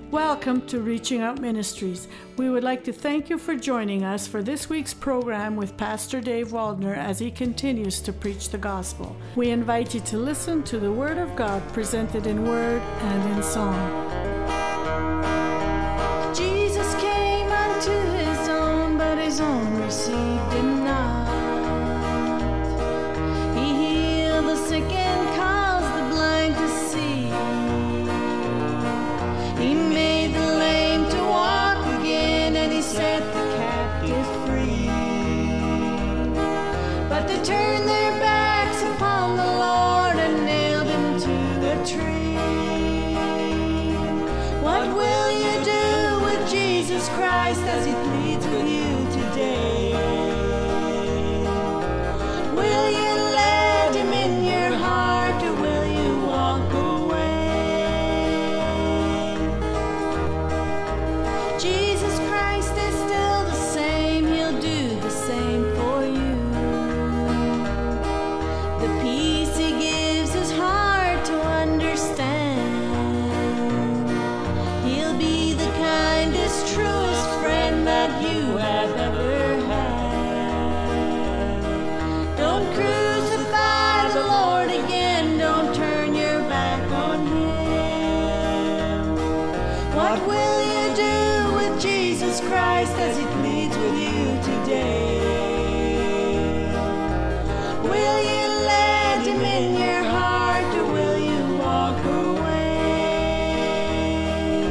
Welcome to Reaching Out Ministries. We would like to thank you for joining us for this week's program with Pastor Dave Waldner as he continues to preach the gospel. We invite you to listen to the Word of God presented in word and in song. Jesus came unto his own, but his own received him not. He healed the sick and caused the blind to see. He made the lame to walk again, and he set the captive free. But they turned their backs upon the Lord and nailed him to the tree. What will you do with Jesus Christ as he pleads with you today? Will you let him in your heart, or will you walk away? Jesus Christ is still the same, he'll do the same for you. The peace he gives is hard to understand. He'll be the kindest, truest friend that you have ever had. Don't crucify the Lord again, don't turn your back on him. What will you do with Jesus Christ as he pleads with you today? Will you let him in your heart, or will you walk away?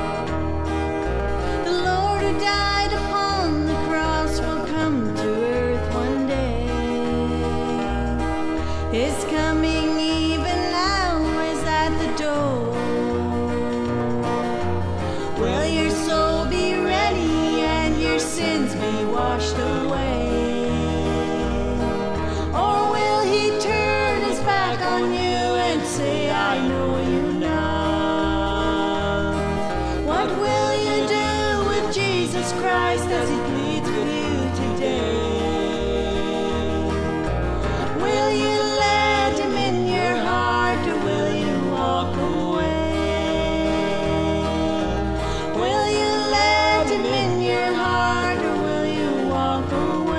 The Lord who died upon the cross will come to earth one day. His coming even now is at the door. Will your soul be ready and your sins be washed away? Or will he turn his back on you and say, I know you not? What will you do with Jesus Christ as he pleads with you today? Will you let him in your heart, or will you walk away? Will you let him in your heart, or will you walk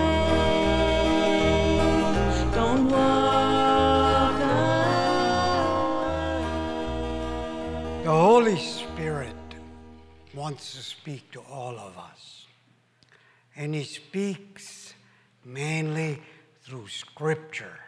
away? Don't walk away. The Holy Spirit wants to speak to all of us. And he speaks mainly through Scripture.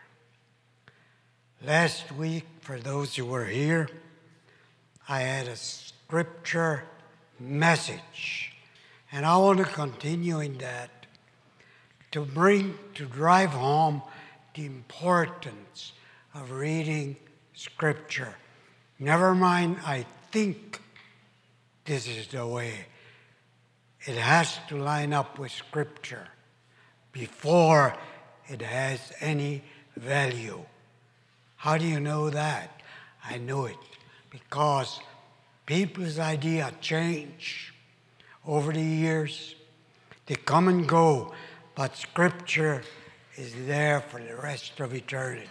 Last week, for those who were here, I had a Scripture message. And I want to continue in that to drive home the importance of reading Scripture. Never mind, I think this is the way. It has to line up with Scripture before it has any value. How do you know that? I know it because people's idea change over the years. They come and go, but Scripture is there for the rest of eternity.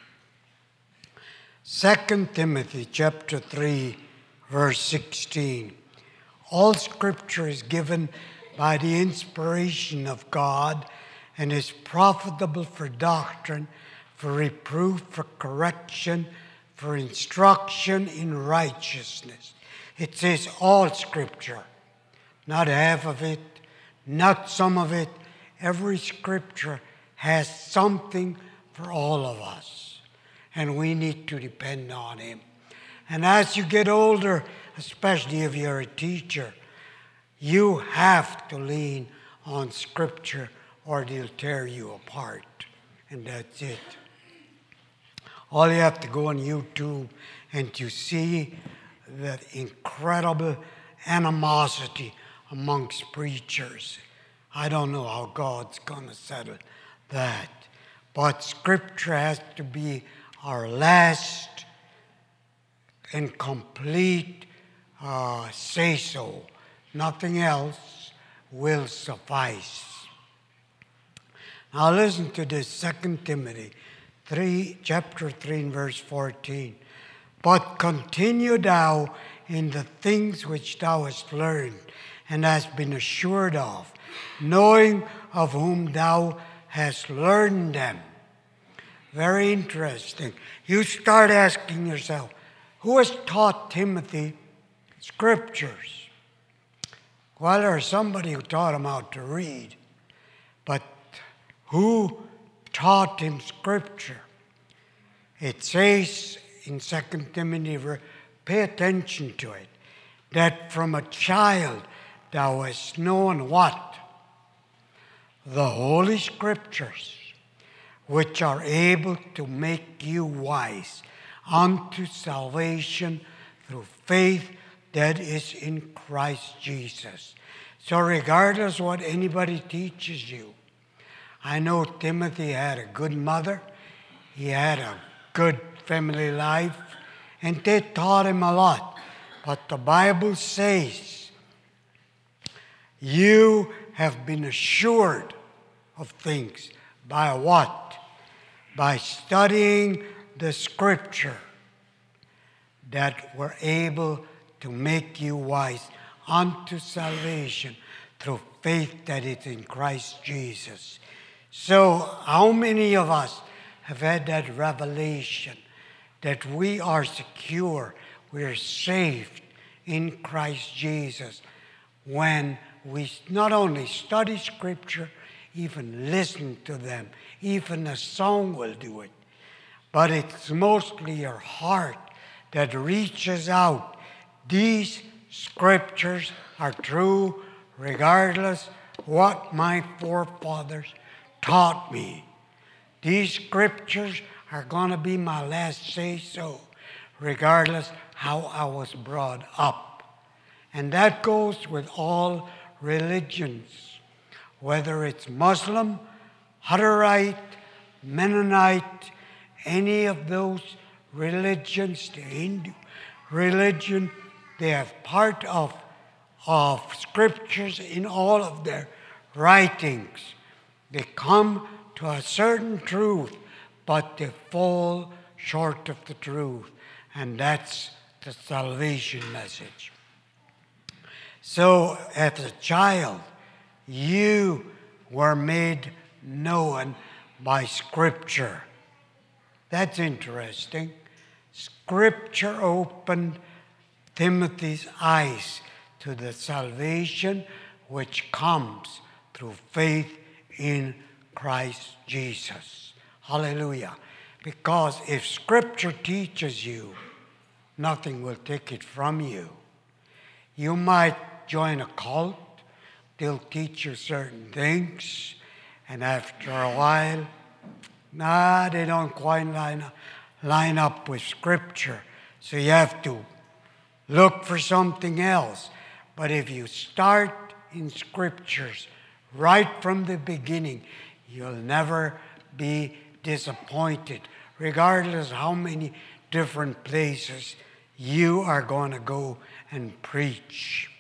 2 Timothy chapter 3, verse 16. All Scripture is given by the inspiration of God and is profitable for doctrine, for reproof, for correction, for instruction in righteousness. It says all Scripture, not half of it, not some of it. Every Scripture has something for all of us, and we need to depend on him. And as you get older, especially if you're a teacher, you have to lean on Scripture or they'll tear you apart. And that's it. All you have to go on YouTube and to see that incredible animosity amongst preachers. I don't know how God's going to settle that. But Scripture has to be our last and complete say-so. Nothing else will suffice. Now listen to this, 2 Timothy chapter 3 and verse 14. But continue thou in the things which thou hast learned and hast been assured of, knowing of whom thou hast learned them. Very interesting. You start asking yourself, who has taught Timothy Scriptures? Well, there's somebody who taught him how to read, but who taught him Scripture? It says in 2 Timothy, pay attention to it, that from a child thou hast known what? The Holy Scriptures, which are able to make you wise unto salvation through faith that is in Christ Jesus. So regardless what anybody teaches you, I know Timothy had a good mother, he had a good family life, and they taught him a lot. But the Bible says, you have been assured of things. By what? By studying the Scripture that were able to make you wise unto salvation through faith that is in Christ Jesus. So how many of us have had that revelation that we are secure, we are saved in Christ Jesus when we not only study Scripture, even listen to them, even a song will do it, but it's mostly your heart that reaches out. These Scriptures are true regardless what my forefathers taught me. These Scriptures are going to be my last say-so, regardless how I was brought up. And that goes with all religions, whether it's Muslim, Hutterite, Mennonite, any of those religions, the Hindu religion, they have part of Scriptures in all of their writings. They come to a certain truth, but they fall short of the truth. And that's the salvation message. So as a child, you were made known by Scripture. That's interesting. Scripture opened Timothy's eyes to the salvation which comes through faith in Christ Jesus. Hallelujah. Because if Scripture teaches you, nothing will take it from you. You might join a cult. They'll teach you certain things. And after a while, they don't quite line up with Scripture. So you have to look for something else. But if you start in Scriptures right from the beginning, you'll never be disappointed, regardless how many different places you are going to go and preach.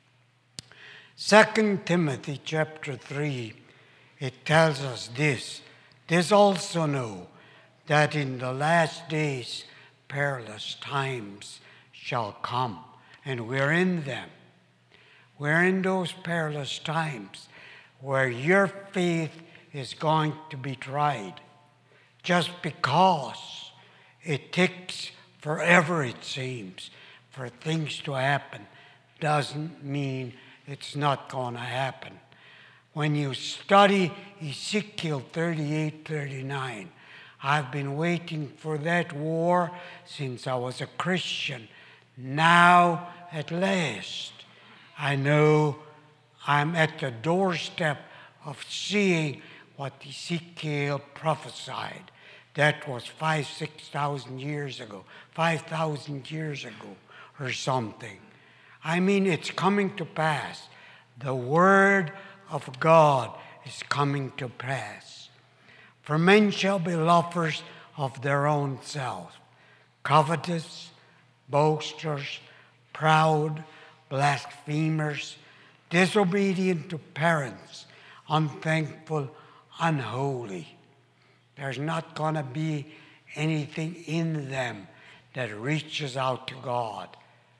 2 Timothy chapter 3, it tells us this. This also know that in the last days perilous times shall come, and we're in them. We're in those perilous times where your faith is going to be tried. Just because it takes forever, it seems, for things to happen, doesn't mean it's not going to happen. When you study Ezekiel 38:39, I've been waiting for that war since I was a Christian. Now, at last, I know I'm at the doorstep of seeing what Ezekiel prophesied. That was 6,000 years ago, 5,000 years ago or something. I mean, it's coming to pass. The Word of God is coming to pass. For men shall be lovers of their own selves, covetous, boasters, proud, blasphemers, disobedient to parents, unthankful, unholy. There's not going to be anything in them that reaches out to God,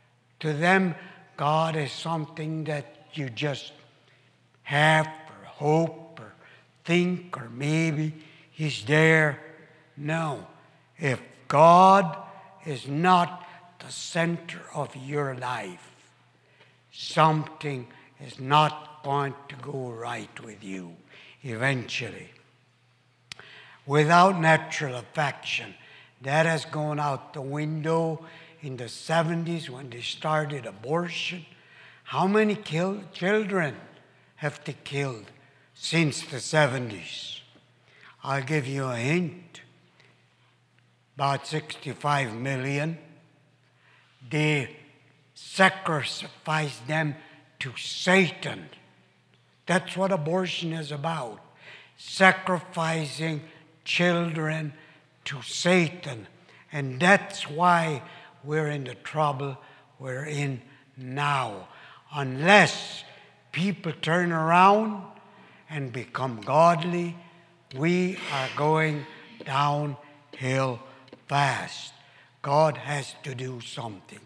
To them, God is something that you just have or hope or think, or maybe He's there. No. If God is not the center of your life, something is not going to go right with you eventually. Without natural affection, that has gone out the window in the 70s when they started abortion. How many children have they killed since the 70s? I'll give you a hint. About 65 million. They sacrificed them to Satan. That's what abortion is about. Sacrificing children to Satan. And that's why we're in the trouble we're in now. Unless people turn around and become godly, we are going downhill fast. God has to do something.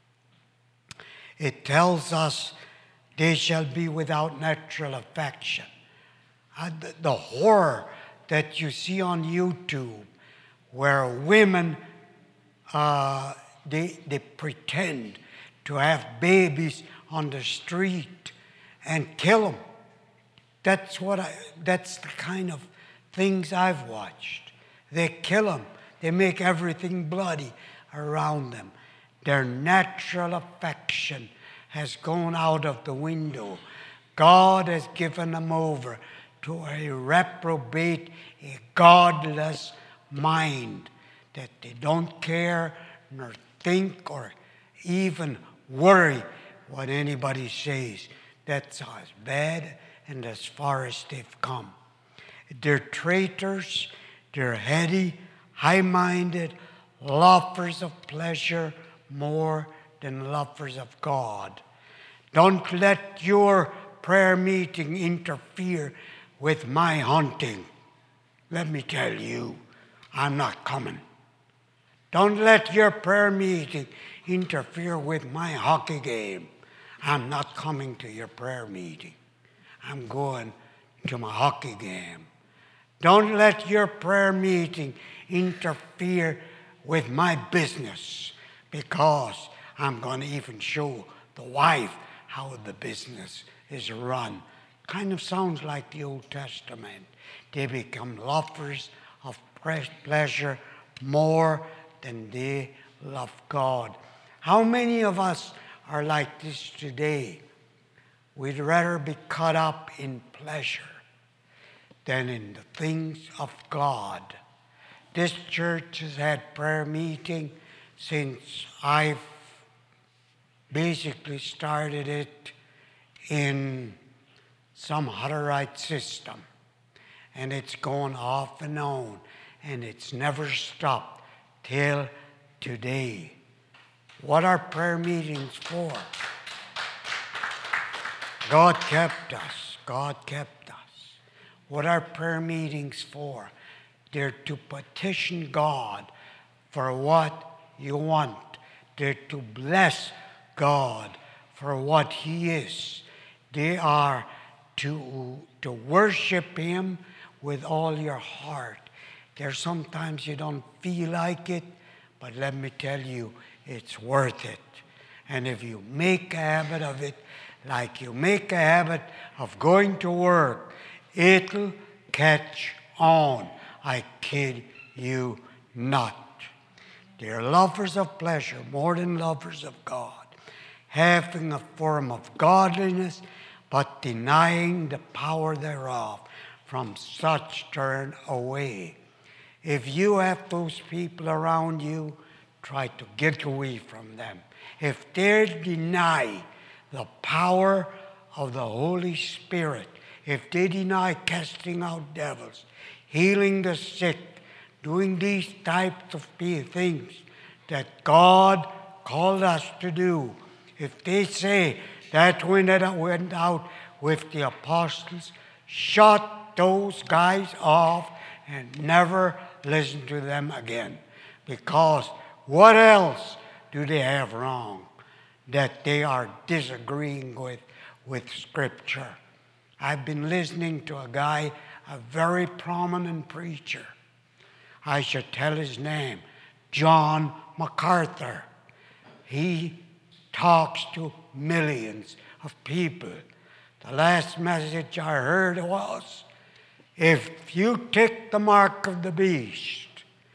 It tells us they shall be without natural affection. The horror that you see on YouTube where women, they pretend to have babies on the street and kill them. That's the kind of things I've watched. They kill them. They make everything bloody around them. Their natural affection has gone out of the window. God has given them over to a reprobate, a godless mind that they don't care nor think or even worry what anybody says. That's as bad and as far as they've come. They're traitors, they're heady, high-minded, lovers of pleasure more than lovers of God. Don't let your prayer meeting interfere with my hunting. Let me tell you, I'm not coming. Don't let your prayer meeting interfere with my hockey game. I'm not coming to your prayer meeting. I'm going to my hockey game. Don't let your prayer meeting interfere with my business, because I'm going to even show the wife how the business is run. Kind of sounds like the Old Testament. They become lovers of pleasure more than they love God. How many of us are like this today? We'd rather be caught up in pleasure than in the things of God. This church has had prayer meeting since I've basically started it in some Hutterite system. And it's gone off and on. And it's never stopped till today. What are prayer meetings for? God kept us. God kept us. What are prayer meetings for? They're to petition God for what you want. They're to bless God for what He is. They are to worship Him with all your heart. There's sometimes you don't feel like it, but let me tell you, it's worth it. And if you make a habit of it, like you make a habit of going to work, it'll catch on. I kid you not. They're lovers of pleasure more than lovers of God, having a form of godliness, but denying the power thereof. From such turn away. If you have those people around you, try to get away from them. If they deny the power of the Holy Spirit, if they deny casting out devils, healing the sick, doing these types of things that God called us to do, if they say that when it went out with the apostles, shut those guys off and never listen to them again. Because what else do they have wrong? that they are disagreeing with Scripture. I've been listening to a guy, a very prominent preacher. I should tell his name, John MacArthur. He talks to millions of people. The last message I heard was, if you take the mark of the beast,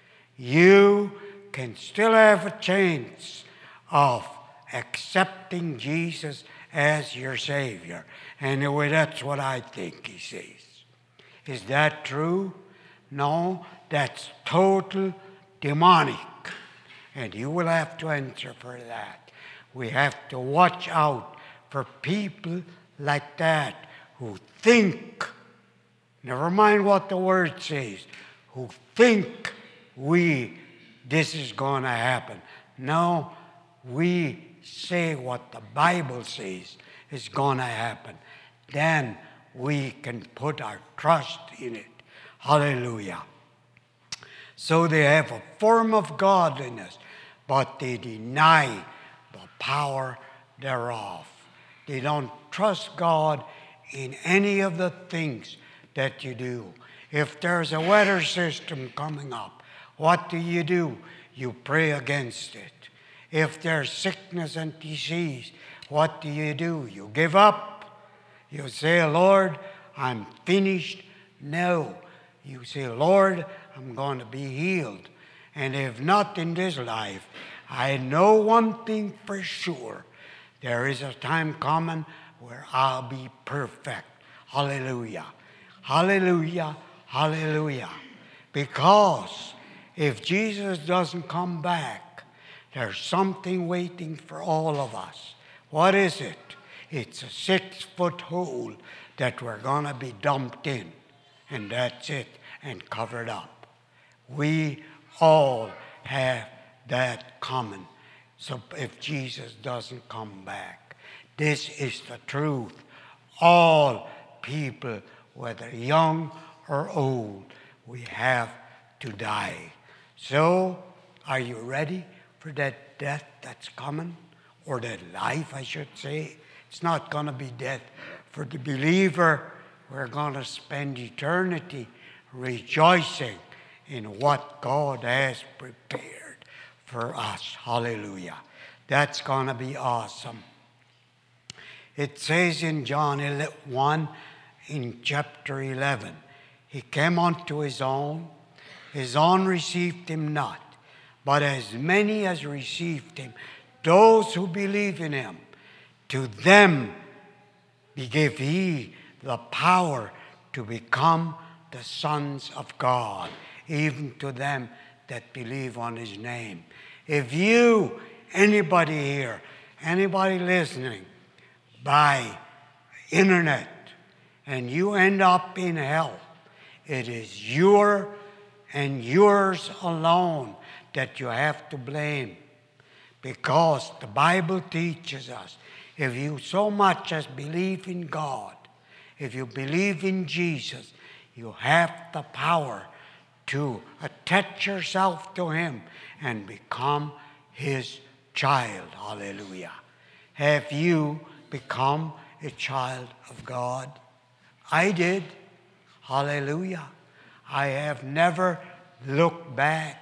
you can still have a chance of accepting Jesus as your Savior. Anyway, that's what I think he says. Is that true? No, that's total demonic. And you will have to answer for that. We have to watch out for people like that who think, never mind what the Word says, who think this is going to happen. No, we say what the Bible says is going to happen. Then we can put our trust in it. Hallelujah. So they have a form of godliness, but they deny the power thereof. They don't trust God in any of the things that you do. If there's a weather system coming up, what do? You pray against it. If there's sickness and disease, what do? You give up. You say, Lord, I'm finished. No. You say, Lord, I'm going to be healed. And if not in this life, I know one thing for sure. There is a time coming where I'll be perfect. Hallelujah. Hallelujah. Hallelujah. Because if Jesus doesn't come back, there's something waiting for all of us. What is it? It's a 6-foot hole that we're going to be dumped in. And that's it, and covered up. We all have that common. So if Jesus doesn't come back, this is the truth. All people, whether young or old, we have to die. So, are you ready for that death that's coming? Or that life, I should say. It's not going to be death. For the believer, we're going to spend eternity rejoicing in what God has prepared for us. Hallelujah. That's going to be awesome. It says in John 1, in chapter 11, he came unto his own received him not. But as many as received him, those who believe in him, to them gave he the power to become the sons of God, even to them that believe on his name. If you, anybody here, anybody listening by internet, and you end up in hell, it is your and yours alone that you have to blame. Because the Bible teaches us, if you so much as believe in God, if you believe in Jesus, you have the power to attach yourself to him and become his child. Hallelujah. Have you become a child of God? I did. Hallelujah. I have never looked back.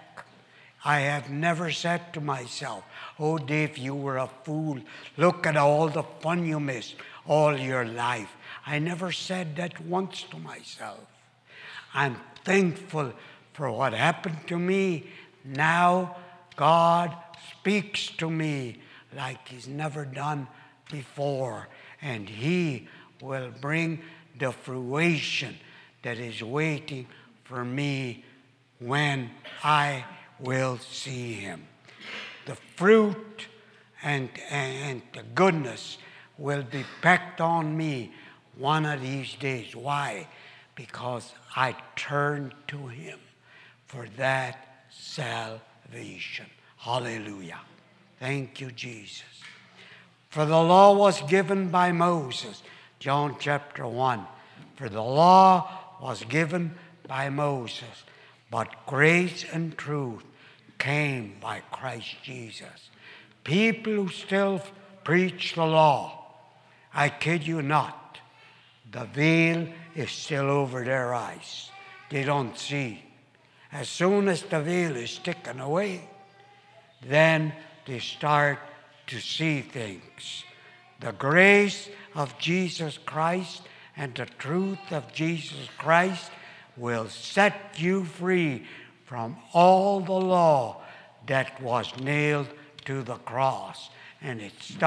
I have never said to myself, oh, Dave, you were a fool. Look at all the fun you missed all your life. I never said that once to myself. I'm thankful for what happened to me. Now God speaks to me like he's never done before. And he will bring the fruition that is waiting for me when I will see him. The fruit and the goodness will be packed on me one of these days. Why? Because I turn to him for that salvation. Hallelujah. Thank you, Jesus. For the law was given by Moses. John chapter 1. For the law was given by Moses, but grace and truth came by Christ Jesus. People who still preach the law, I kid you not, the veil is still over their eyes. They don't see. As soon as the veil is taken away, then they start to see things. The grace of Jesus Christ and the truth of Jesus Christ will set you free from all the law that was nailed to the cross. And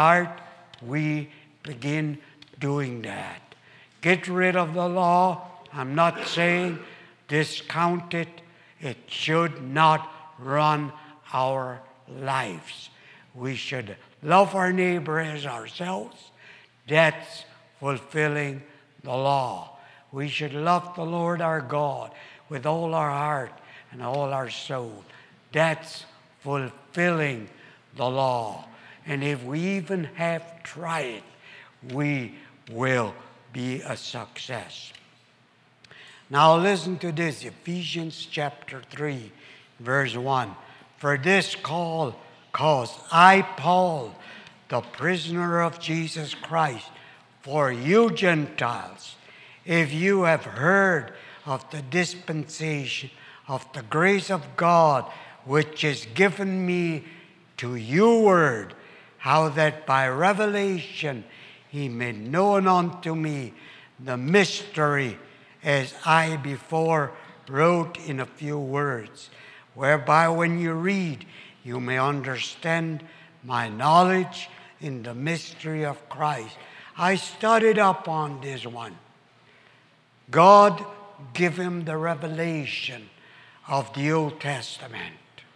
we begin doing that. Get rid of the law. I'm not saying discount it. It should not run our lives. We should love our neighbor as ourselves. That's fulfilling the law. We should love the Lord our God with all our heart and all our soul. That's fulfilling the law. And if we even have tried it, we will be a success. Now listen to this, Ephesians chapter 3, verse 1. For this cause I, Paul, the prisoner of Jesus Christ, for you Gentiles, if you have heard of the dispensation of the grace of God, which is given me to your word, how that by revelation he made known unto me the mystery, as I before wrote in a few words, whereby when you read, you may understand my knowledge in the mystery of Christ. I studied up on this one. God gave him the revelation of the Old Testament.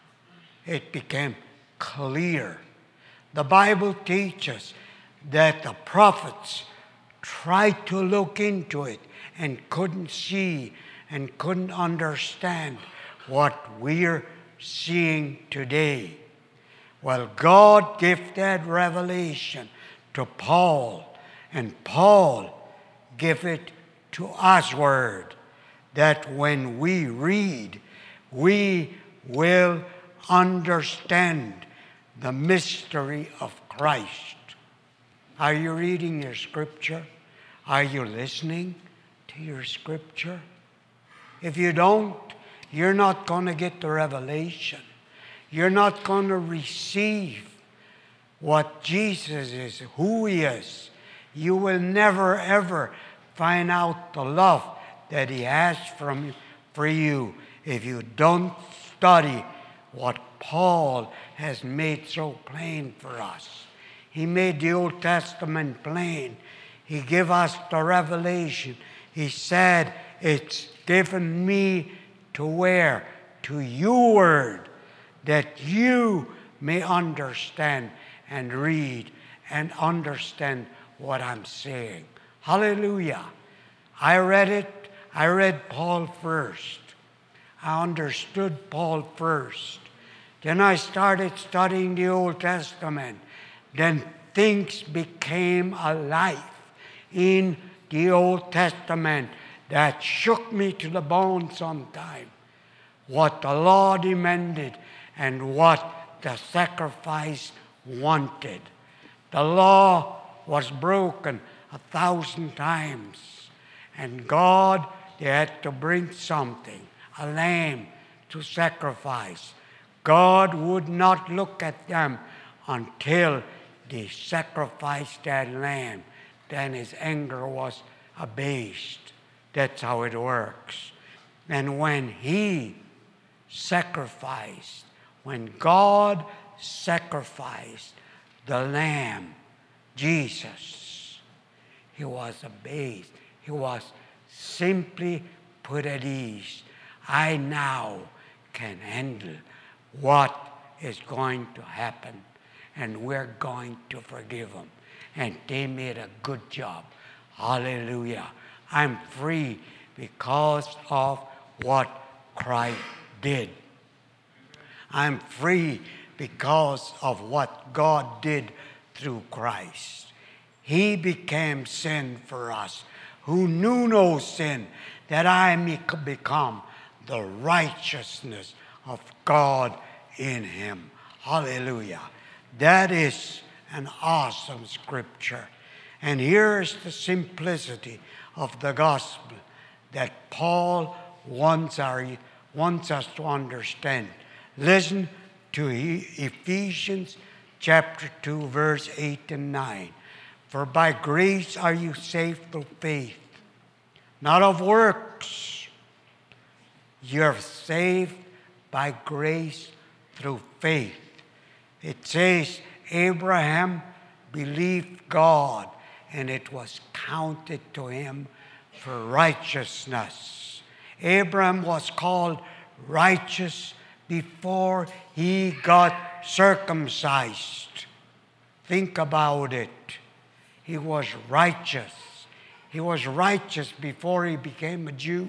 It became clear. The Bible teaches that the prophets tried to look into it and couldn't see and couldn't understand what we're seeing today. Well, God gave that revelation to Paul, and Paul gave it to us word, that when we read, we will understand the mystery of Christ. Are you reading your scripture? Are you listening to your scripture? If you don't, you're not going to get the revelation. You're not going to receive what Jesus is, who he is. You will never, ever find out the love that he has for you if you don't study what Paul has made so plain for us. He made the Old Testament plain. He gave us the revelation. He said, it's given me to where? To your word, that you may understand and read and understand what I'm saying. Hallelujah. I read it. I read Paul first. I understood Paul first. Then I started studying the Old Testament. Then things became alive in the Old Testament that shook me to the bone sometime. What the law demanded and what the sacrifice wanted. The law was broken 1,000 times. And God, they had to bring something, a lamb to sacrifice. God would not look at them until they sacrificed that lamb. Then his anger was abased. That's how it works. And when he sacrificed, when God sacrificed the lamb, Jesus, he was abased. He was simply put at ease. I now can handle what is going to happen, and we're going to forgive them. And they made a good job. Hallelujah. I'm free because of what Christ did. I'm free because of what God did through Christ. He became sin for us, who knew no sin, that I may become the righteousness of God in him. Hallelujah. That is an awesome scripture. And here's the simplicity of the gospel that Paul wants us to understand. Listen to Ephesians chapter 2, verse 8 and 9. For by grace are you saved through faith, not of works. You're saved by grace through faith. It says Abraham believed God, and it was counted to him for righteousness. Abraham was called righteous before he got circumcised. Think about it. He was righteous. He was righteous before he became a Jew.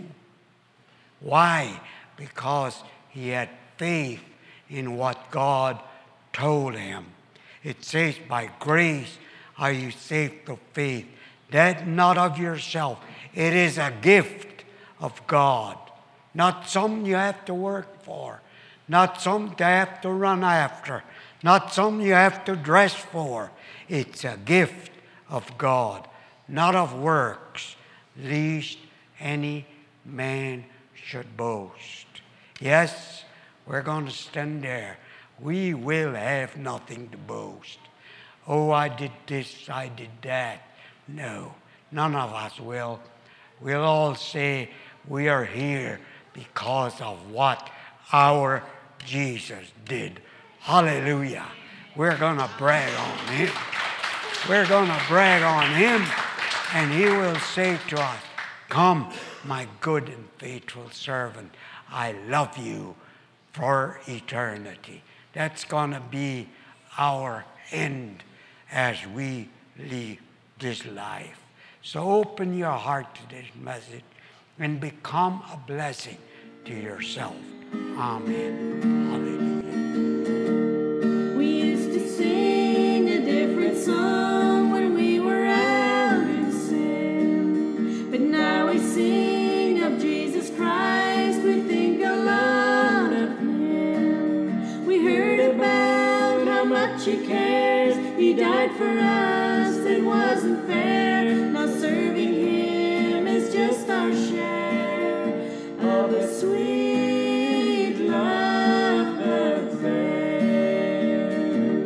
Why? Because he had faith in what God told him. It says, by grace are you saved through faith. That not of yourself. It is a gift of God. Not something you have to work for. Not something you have to run after. Not something you have to dress for. It's a gift of God, not of works, lest any man should boast. Yes, we're going to stand there. We will have nothing to boast. Oh, I did this, I did that. No, none of us will. We'll all say we are here because of what our Jesus did. Hallelujah. We're going to brag on him. We're going to brag on him, and he will say to us, come, my good and faithful servant. I love you for eternity. That's going to be our end as we leave this life. So open your heart to this message and become a blessing to yourself. Amen. Hallelujah. We used to sing a different song when we were out in sin, but now we sing of Jesus Christ. We think a lot of him. We heard about how much he cares. He died for us. It wasn't fair. Now serving him is just our share of a sweet love affair.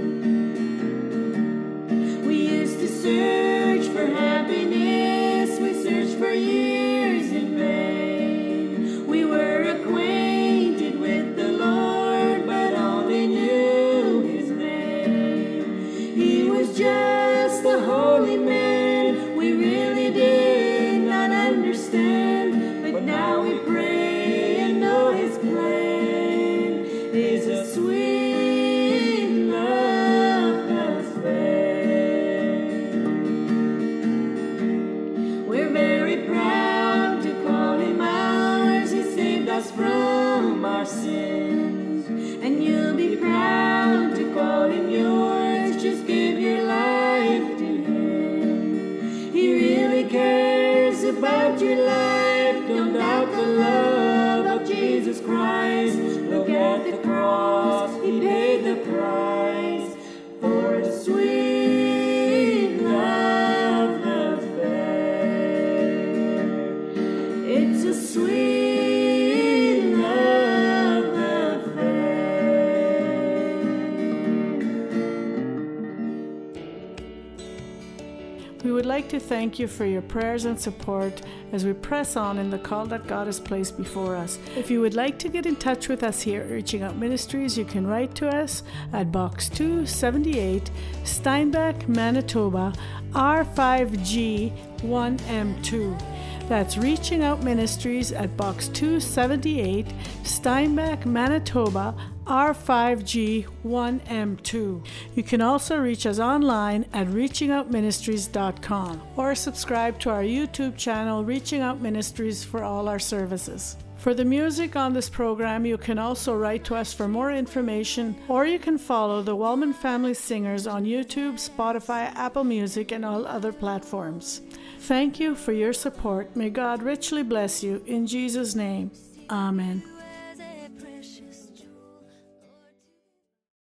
We used to search for happiness. We searched for years in vain. We were acquainted with the Lord, but only knew his name. He was just a holy man. We really did not understand, but now we pray and know his plan is a sweet love affair. We're very proud to call him ours. He saved us from our sins, and you'll be proud to call him yours. Just give your life to him. He really cares about your life. Don't doubt the love of Jesus Christ. Look at the cross. He paid the price for a sweet love affair. It's a sweet love affair. We would like to thank you for your prayers and support as we press on in the call that God has placed before us. If you would like to get in touch with us here at Reaching Out Ministries, you can write to us at Box 278, Steinbach, Manitoba, R5G 1M2. That's Reaching Out Ministries at Box 278, Steinbach, Manitoba, R5G 1M2. You can also reach us online at reachingoutministries.com or subscribe to our YouTube channel, Reaching Out Ministries, for all our services. For the music on this program, you can also write to us for more information, or you can follow the Wellman Family Singers on YouTube, Spotify, Apple Music, and all other platforms. Thank you for your support. May God richly bless you. In Jesus' name, amen.